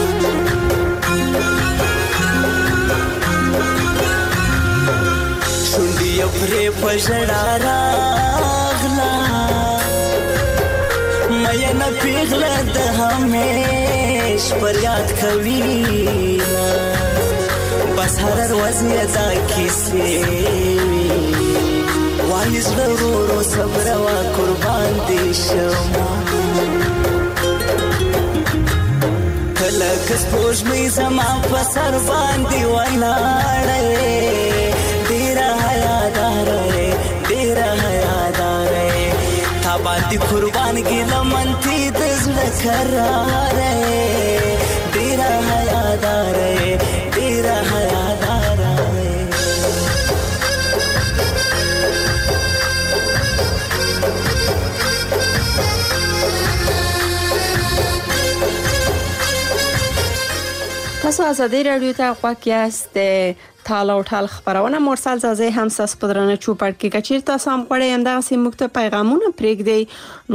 شونډې یې پرې په ژړا راغله مې نه پیغله د همیش پر یاد کوي بس هر ورځ یې دا کیسې وایي زړه ورو ورو صبره وا قربان دې شمه کله که سپوږمۍ زما په سر باندې ولاړه ډېره حیاداره ډېره حیاداره تا باندې قربان ګیله منتې د زړه کراره ډېره حیاداره ډېره حیاداره
تاسو ازادي رادیو ته غوږ یاست. تال او ټال خبرونه مرسل زازه هم ساس پدرانه چوپړ کې کچیر تاسو هم غواړئ همدغه سیمه ته پیغامونه پرېږدئ نو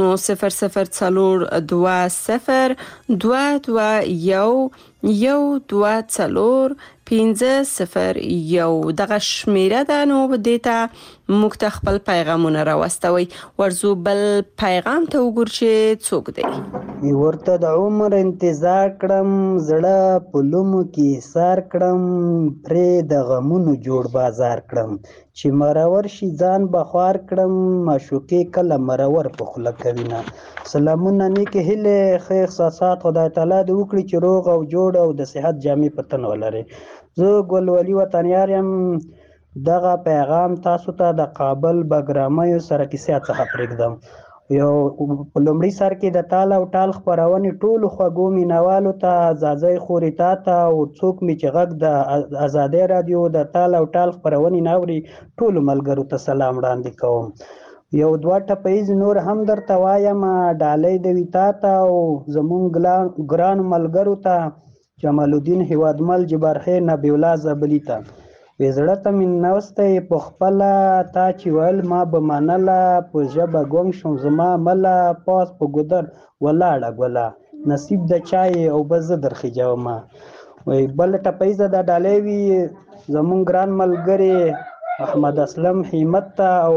004201 دغه شمیره ده نو دیتا موږ ته خپل پیغامونه راوستوي. ورزو بل پیغام ته وګور چې څوک دی.
ورته د عمر انتظار کړم زړه پلومو کې سار کړم پرې د غمونو جوړ بازار کړم چې مرور شي ځان بخوار کړم معشوقې کله مرور په خوله کوینه. سلامونه نیکې هیلې ښه احساسات خدای تعالی دې وکړي چې روغ او جوړ او د صحت جامې په تن ولري. زه ګل ولي وطنیار یم. دغه پیغام تاسو ته د کابل بګرامیو سره کیسه څخه پرېږدم. یو په لومړي سر کې د تال او ټال خبرونې ټولو خوږو مینوالو ته ځاځی خوري تا ته او څوک مې چې غږ د ازادي رادیو د تال او ټال خبرونې ناوري ټولو ملګرو ته سلام وړاندې کوم. یو دوه ټپیز نور هم درته وایم ډالۍ د وي تا ته او زمونږ ګران ملګرو ته جمال الدین هیوادمل جبارخې نبی الله زبلی ته وزړه ته مې نوستی په خپله تا چې ویل ما به منله په ژبه ګونګ شم زما مله پاس په ګودر ولاړه ګوله نصیب د چای او به زه درخېجومه. بل ټپیزه د ډالۍ وي زمونږ ګران ملګري محمد اسلم همت ته او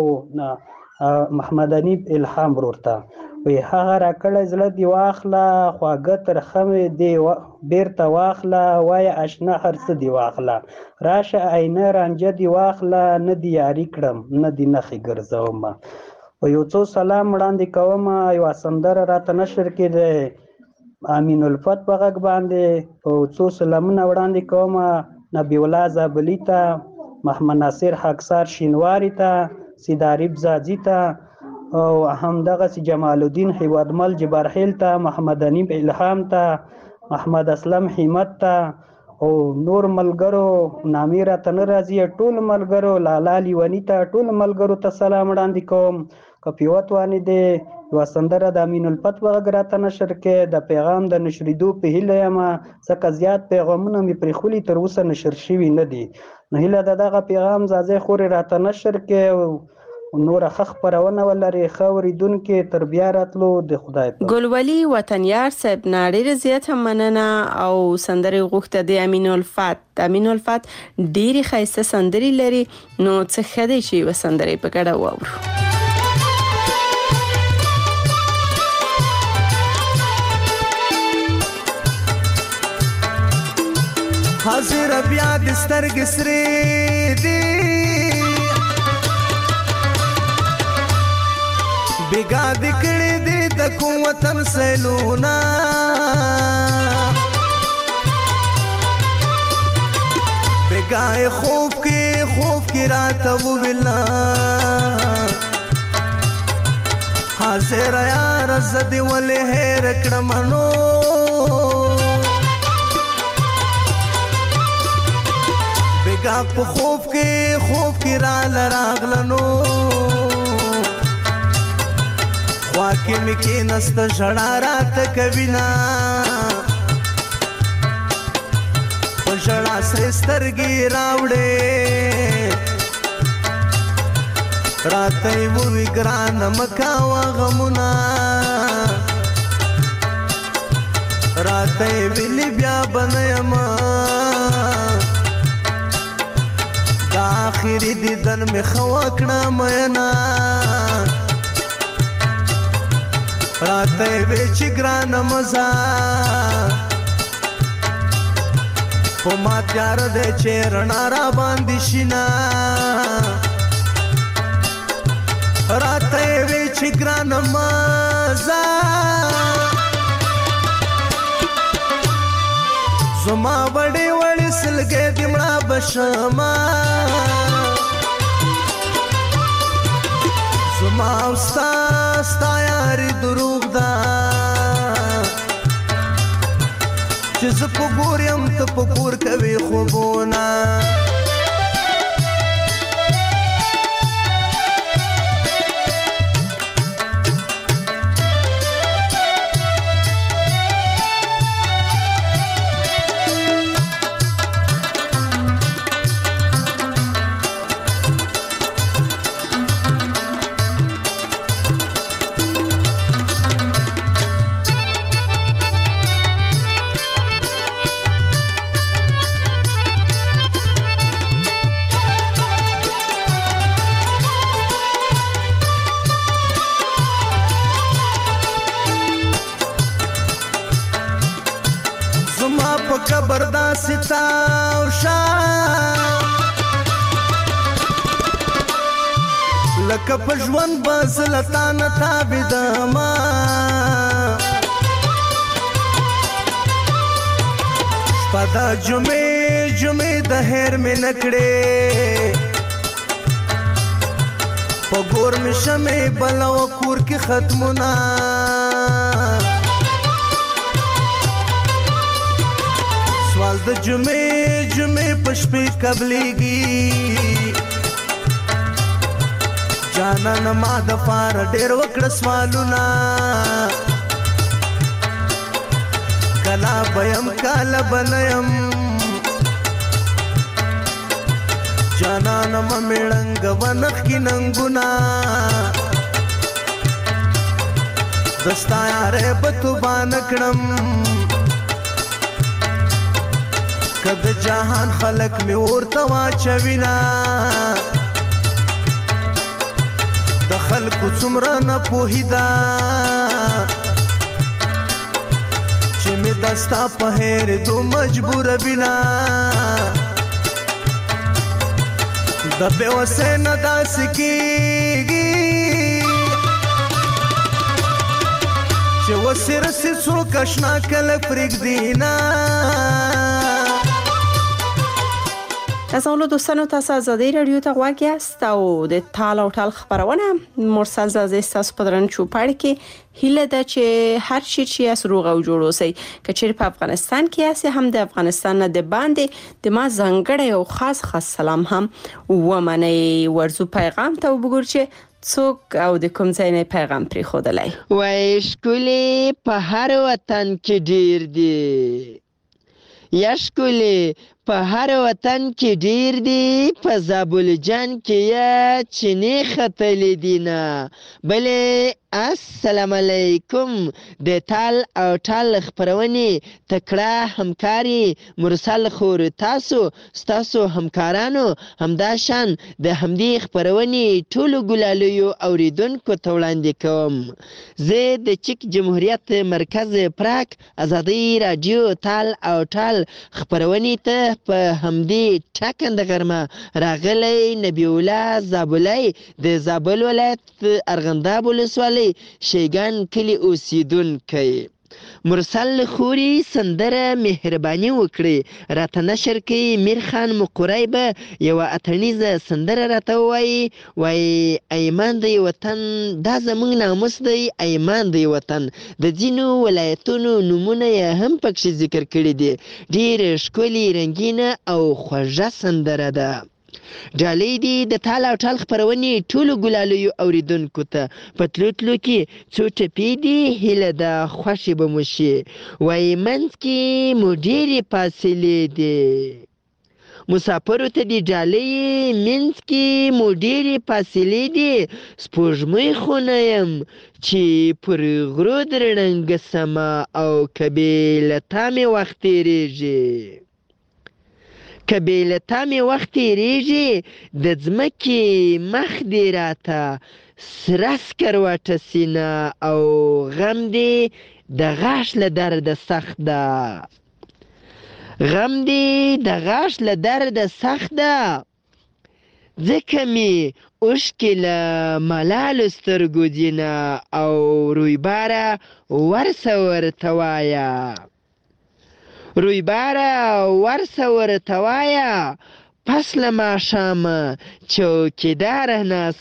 محمد انیب الهام ورور ته وی هغه راکړی زړه دې واخله خواږه ترخه مې دې بیرته واخله وایه اشنا هر څه دې واخله راشه آینه رانجه دې واخله نه دې یاري کړم نه دې نښې ګرځومه. یو څو سلام وړاندې کومه. یوه سندره راته نشر کې دی امین الفت په غږ باندې او څو سلامونه وړاندې کومه نبی الله زابلي ته محمد ناصر خاکسار شینواري ته سیداریب زاځي ته او همدغه جمال الدین هیوادمل جبارخیل ته محمد انیب الهام ته محمد اسلم همت ته او نور ملګرو نامې راته نه راځي ټول ملګرو لالا لیوني ته ټول ملګرو ته سلام وړاندې کوم. که پیوت وانې دی یوه سندره د امین الفت په غږ راته نشر کې د پیغام د نشریدو په هیله یم ځکه زیات پیغامونه مې پرېښولي تر اوسه نشر شوي نه دي نو هیله ده دغه پیغام ځاځی خورې راته نشر کې نور ښه خپرونه ولري ښه اورېدونکي تر بیا راتلو د خدای په
ګلولي وطنیار صاحب نه ډېره زیاته مننه او سندرې غوښته د امین الفت ډېرې ښایسته سندرې لري نو څه ښه دی چې یوه سندرې په ګډه واورو.
حاضر بیا د سترګې سرې دي بیګا د کړې دې د کوم وطن سیلونا بګای خوب کې راته وویلا حاضر یار زدی ولې هېر کړم نو بګا په خوب کې راغله نو خوا کې مې کېنسته ژړا راته کوینه په ژړا سرې سترګې راوړې راته یې ووی ګرانه مه کوه غمونه راته یې ویلي بیا به نه یمه دا آخري دیدن مې ښه وکړه مینه راته یې وی چې ګرانه مه ځه په ما تیاره دی چې رڼا را باندې شینه راته یې وی چې ګرانه مه ځه زما وړې سلګې دې مړه به شمه زما او ستا یاري دروغ ده چې زه په ګور یم ته په کور کوې خوبونه قبر داسې تاو شه لکه په ژوند به زه له تا نه تابېدمه شپه د جمعې د هیر مې نه کړې په ګور مې شمې بله وه کور کې ختمونه سوال د جمعې په شپې قبلېږي جانانه ما د پاره ډېر وکړه سوالونه کله به یم کله به نه یم جانانه مه مېړنګوه نښکي ننګونه د ستا یارۍ به توبه نه کړم که د جهان خلک مې ورته واچوینه د خلکو څومره ناپوهي ده چې مې دا ستا په هېرېدو مجبوره وینه د بېوسۍ نه داسې کېږي چې وسې رسې څوک اشنا کله پرېږدي نه
تاسو دوستانو تاسو آزادی رادیو ته غواړئ یاست او د تال او ټال خبرونه مرسل زازي تاسو په درن چوپړ کې هیله ده چې هر شي چې اس روغ او جوړ اوسئ کچېر په افغانستان کې اس هم د افغانستان نه د باندې د ما زنګړې او خاص سلام هم ومني ورزو پیغام ته وګور چې څوک او د کوم ځای نه پیغام پرې خودلای
وای ښکلې په هر وطن کې ډیر دی یا ښکلې په هر وطن کې ډیر دی په زابل جان کې یا چینې ختلې دي نه بلې السلام علیکم د تال او ټال خبرونې تکړه همکاري مرسل خور ستاسو همکارانو همدا شان د همدې خبرونې ټولو ګلالیو اوریدونکو ته وړاندې کوم زه د چک جمهوریت مرکز پراک آزادی رادیو تال او ټال خبرونې ته په همدې ټاکنده غرمه راغلی نبی الله زابلی د زابل ولایت ارغنداب ولسوالۍ شیګان کلي اوسیدونکی مرسل خوري سندره مهرباني وکړي راته نشر کوي میر خان مقری به یوه اتڼیزه سندره راته وایي ایمان دی وطن دا زموږ ناموس دی ایمان دی وطن د ځینو ولایتونو نومونه یې هم پکښې ذکر کړي دي. ډېره ښکلې رنګینه او خوږه سندره ده. ډالۍ دي د تال او ټال خپرونې ټولو ګلالیو اورېدونکو ته په تلو تلو کې څو ټپې دي هیله ده خوښې به مو شي. وایي منځ کې مو ډېرې فاصلې دي مسافرو ته دې ډالۍ منځ کې مو ډېرې فاصلې دي سپوږمۍ خو نه یم چې پر غرو در ړنګه سمه او که بې له تا مې وخت تېرېږي وخت تېرېږي د ځمکې مخ دې راته سره سکروټه سینه او غم دې د غاښ له درده سخت ده ځکه مې اوښکې له ملالو سترګو ځینه او رویباره ورسه ورته وایه پس له ماښامه چوکیداره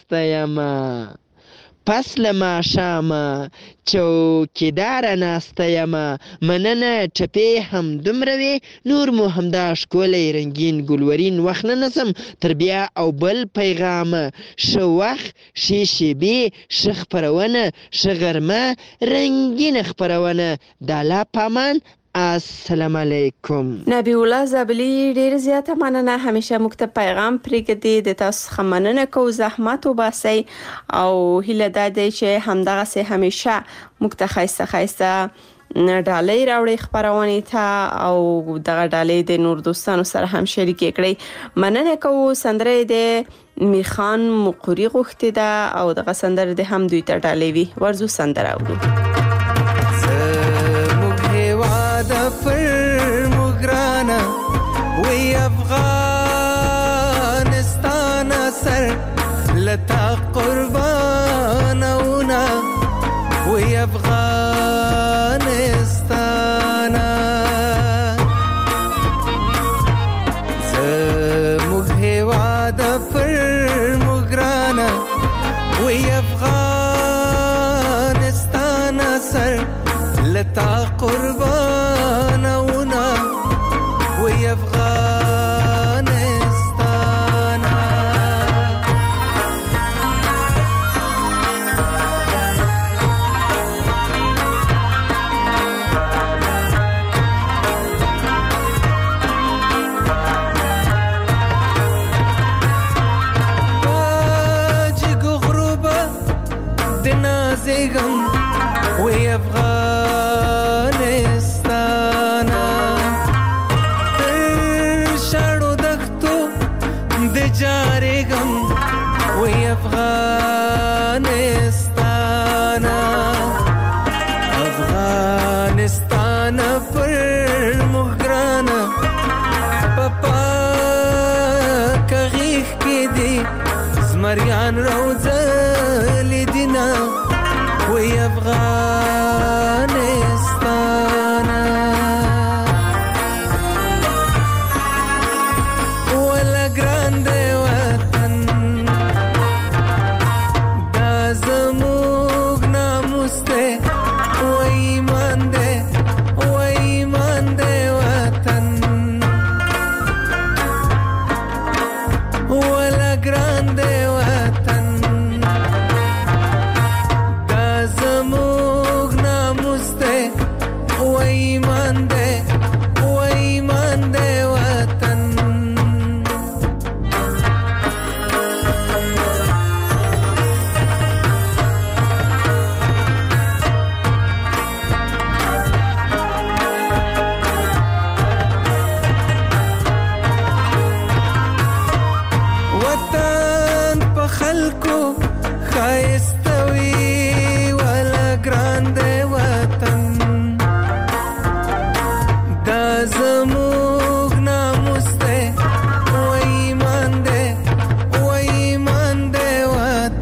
ناسته یمه مننه ټپې هم دومره وې نور مو همدا ښکلی رنګین ګلورین وخت نه نسم تر بیا او بل پیغامه ښه وخت ښې شېبې ښه خپرونه ښه غرمه رنګینه خپرونه د الله په امان السلام علیکم.
نبی الله زابلی ډیر زیاته مننه همیشه موږ ته پیغام پرېږدي د تاسو څخه مننه کوو زحمت وباسئ او هیله دا دی چې همدغسې همیشه موږ ته ښایسته ډالۍ راوړي خپرونې ته او دغه ډالۍ د نور دوستانو سره هم شریکې کړئ. مننه کوو. سندره د میرخان مقری غوښتې ده او دغه سندره د هم دوی ته ډالۍ وي. ورځو سندره اورو.
پر مگرانا وی افغانستان سر لتا قربانونا وی افغانستان زموږ هیواد پر مگرانا وی افغانستان سر لتا قربانونا وی افغانستان باجگو غروبا دنازیگم وی افغانستان جارېږم وی افغانستان پر موږ ګرانه په پاکه غېږ کې دي زمریان روزلي دینه وی افغانستان ولا ګران دی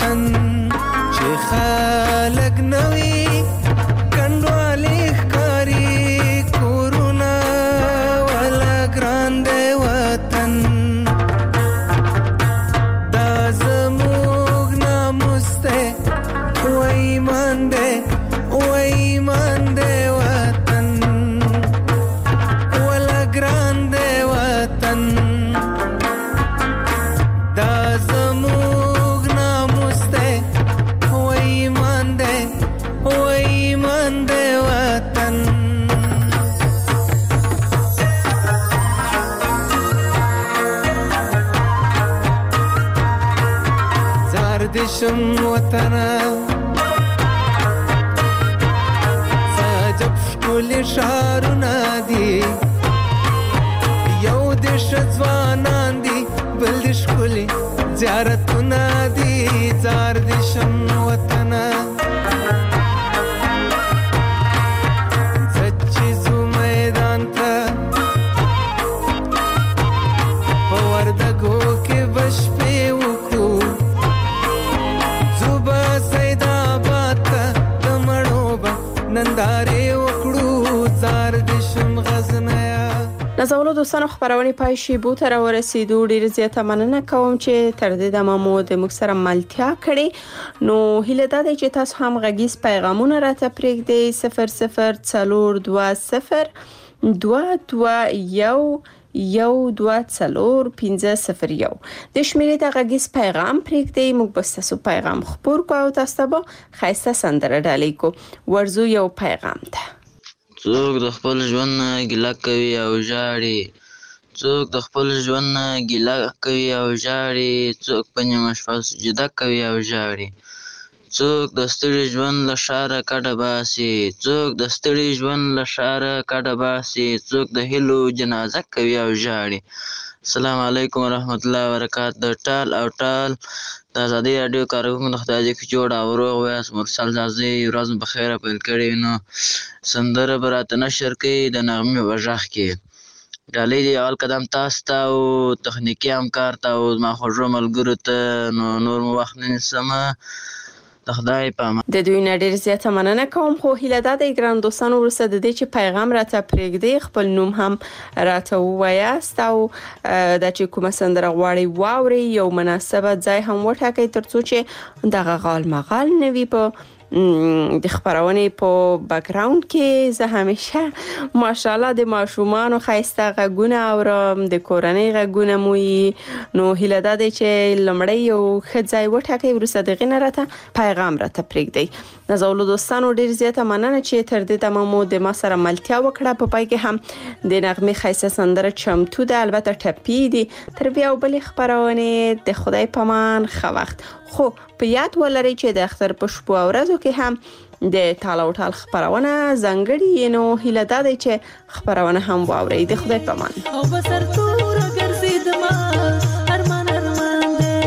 خلق نوی کنډوالې ښکاري
دشم وطنه ساجب شکل شارونه دي یو دش ځوانان دي بل د ښکلې زیارتونه دي زار دشم وطنه زچیزو میدان ته په وردګو کې بشپې وکړو زوبه سیداباد ته د مڼو به نندارې وکړو زار دشم غزنیه.
نازولو دوستانو خبرونه پای شي بو تر ورسېدو ډیر زیاته مننه کوم چې تر دې دمه مو د موږ سره ملتیا کړې نو هیله ده چې تاسو هم غږیز پیغامونه راته پرېږدئ 002022120501 د شمیرې د غږیز پیغام پرېږدئ موږ به تاسو پیغام خپور کوو او تاسو به ښایسته سندره ډالۍ کو ورزو یو پیغام ته
څوک د خپل ژوند نه ګیله کوي او ژاړي څوک د خپل ژوند نه ګیله کوي او ژاړي څوک په نیمه شپه سجده کوي او ژاړي څوک د ستړي ژوند له ښاره کډه باسي څوک د ستړي ژوند له ښاره کډه باسي څوک د هیلو جنازه کوي او ژاړي. السلام علیکم ورحمت الله وبرکاته. د ټال او ټال د ازادي راډیو کارکونکو د خدای دې کې جوړ او روغ ویاست. مرسل زازي ورځ مو بخیر پیل کړې نو سندره به راته نشر کړي د نغمې په غږ کې ډالۍ دی اول قدم تاسو ته او تخنیکي همکار ته او زما خوږو ملګرو ته نور مو وخت نه نیسم د خدای په امان.
د دوی نه ډیر زیاته مننه کوم خو هیله ده د ګران دوستانو وروسته د دې چې پیغام راته پرېږدي خپل نوم هم راته ووایاست او د چې کومه سندره غواړئ واورئ یو مناسبه ځای هم وټاکئ ترڅو چې دغه غال مغال نه وي په د خبرونې په بیکګراوند کې زه همیشه ماشاءالله د ماشومانو ښایسته غږونه اورم د کورنۍ غږونه مو نو هیله ده چې لمړی یو ښه ځای وټاکئ وروسته دغې نه راته پیغام راته پرېږدئ. نازولو دوستانو ډیر زیاته مننه چې تر دې دمه مو د ما سره ملتیا وکړه په پای کې هم د نغمې ښایسته سندره چمتو ده البته ټپي دي تر بیا بلې خبرونې د خدای په امان ښه وخت خو په یاد ولرئ چې د اختر په شپو او ورځو کې هم د ټال او ټال خبرونه ځانګړي نو هیله ده چې خبرونه هم واورئ د خدای په امان.
او بسر تور ګرځیدم ارمان ارمان دې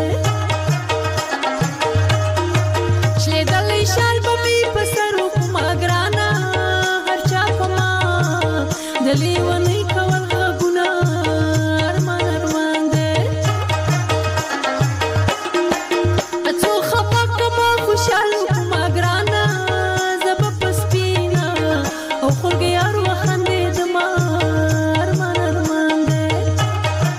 شلې دلې شال په می پسرو ما ګرانا هر چا کما دلی ونی کول غونا ارمان ارمان دې اڅو خپه کما خوشاله ما ګرانا زب پسپینا او خلګ یار وخندې دما ارمان ارمان دې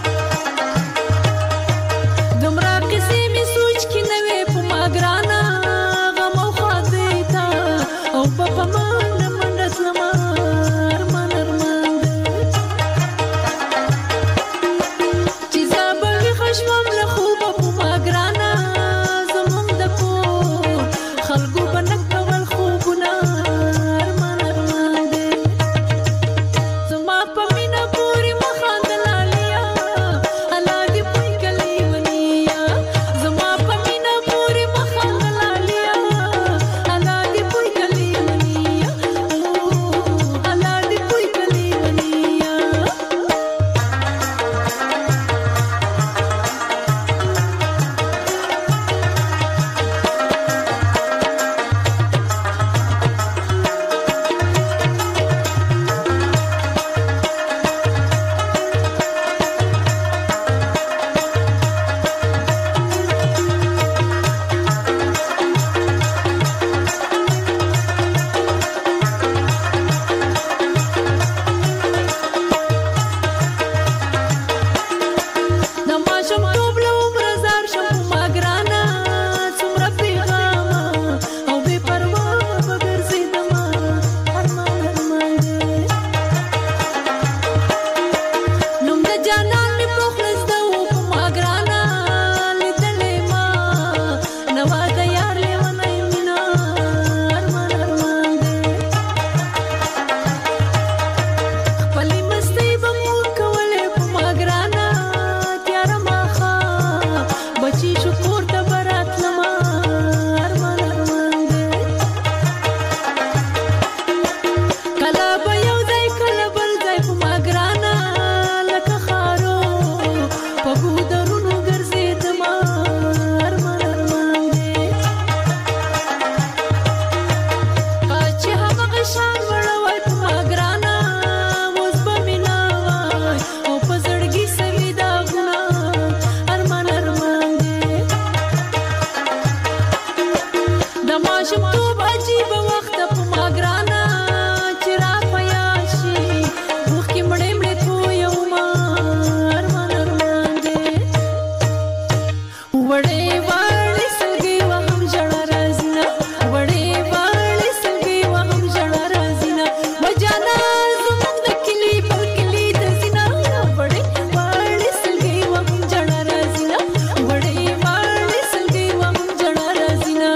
واړې سلګي وهم ژړا راځينه وړې واړې سلګي وهم ژړا راځينه وجانا زموږ د کلي بل کلي د زینا وړې واړې سلګي وهم ژړا راځينه وړې واړې سلګي وهم ژړا راځينه.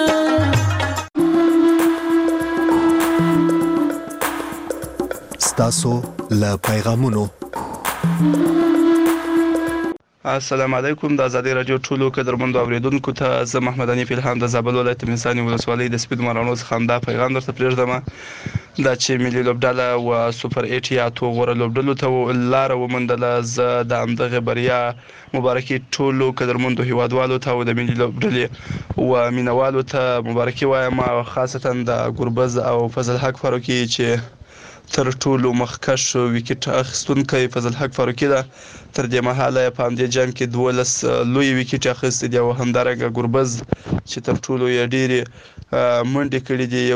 ستاسو له پیغامونو.
السلام علیکم. د ازادي رادیو ټولو قدرمنو اوریدونکو ته زه محمد حنیف الهام د زابل ولایت میزانی ولسوالۍ د سپید مارانو څخه دا پیغام درته پرېږدم دا چې ملي لوبډله او سوپر 8 یا تو غوره لوبډلو ته لار ومندله. زه د همدغه بریا مبارکي ټولو قدرمنو هیوادوالو ته او د ملي لوبډلې او مینوالو ته مبارکي وایم، خاصتا د ګربز او فضل حق فاروقي چې تر ټولو مخکښ وکټ اخیستونکی فضل حق فاروقي ده. تر دې مهاله په همدې جام کې 12 لوی وکټ اخیستي دي او همدارنګه ګربز چې تر ټولو یې ډېرې منډې کړې دي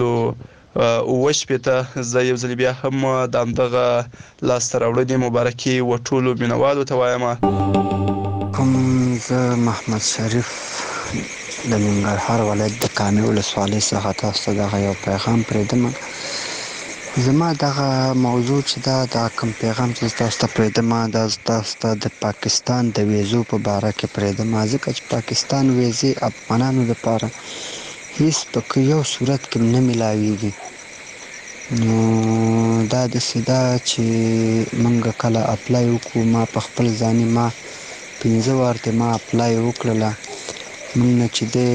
118. زه یو ځل بیا هم د همدغه لاسته راوړنې مبارکي و ټولو مینوالو ته وایم.
زه محمد شریف د ننګرهار ولایت د کامې ولسوالۍ څخه تاسو ته دغه یو پیغام پرېږدم. زما دغه موضوع چې دا کوم پیغام چې تاسو ته پرېږدم دا تاسو ته د پاکستان د ویزو په باره کې پرېږدم، ځکه چې پاکستان ویزې افغانانو لپاره هیڅ په یو صورت کې نه میلاویږي. نو دا داسې ده چې موږ کله اپلای وکړو، ما په خپل ځاني ما 15 وارته ما اپلای وکړله، موږ نه چې دی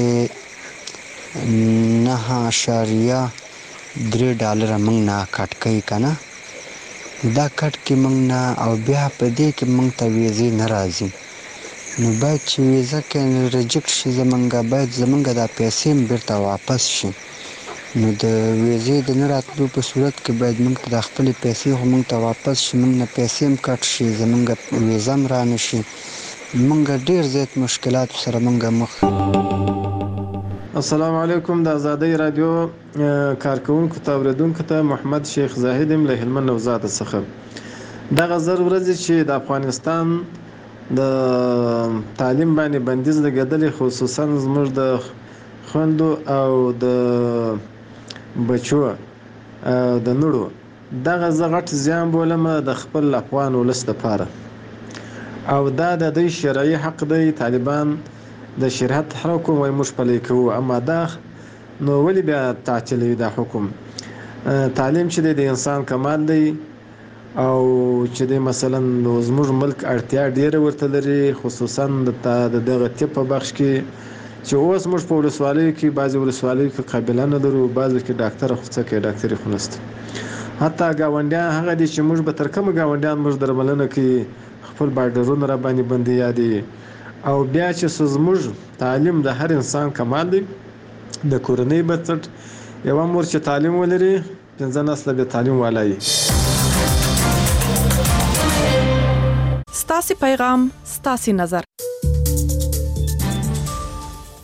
$9.3 موږ نه کټ کوي که نه، دا کټ کې موږ نه او بیا په دې کې موږ ته ویزې نه راځي. نو باید چې ویزه کې ریجکټ شي زمونږ، باید زمونږ دا پیسې هم بیرته واپس شي. نو د ویزې د نه راتلو په صورت کې باید موږ ته د خپلې پیسې خو موږ ته واپس شي، موږ نه پیسې هم کټ شي، زمونږ ویزه هم را نه شي، موږ ډېر زیات مشکلاتو سره موږ مخ.
السلام علیکم. د ازادۍ رادیو کارکونکو ته اوریدونکو ته محمد شیخ زاهد یم له هلمند نوزاد څخه. دغه زر ورځې چې د افغانستان د تعلیم باندې بندیز لګېدلی، خصوصا زموږ د خویندو او د بچو د نړو، دغه زه غټ زیان بولم د خپل افغان ولس لپاره، او دا د دوی شرعي حق دی. طالبان د شریعت حکم وایي موږ پلی کوو، اما دا نو ولې بیا تعطیلوي دا حکم؟ تعلیم چې دی د انسان کمال دی، او چې دی مثلا زموږ ملک اړتیا ډیره ورته لري، خصوصا د دغه طب په بخش کې چې اوس موږ په ولسوالیو کې بعضې ولسوالیو کې قابله نه لرو، بعضو کې ډاکټره خو څه کوي، ډاکټري خو نشته. حتی ګاونډیان هغه دي چې موږ به تر کومه ګاونډیان موږ درملنه کوي، خپل بارډرونه را باندې بندي دي. او بیا چې زموږ تعلیم د هر انسان کمال دی، د کورنۍ بنسټ یوه مور چې تعلیم ولري 15 نسله به تعلیم والای.
ستاسو پیغام ستاسو نظر.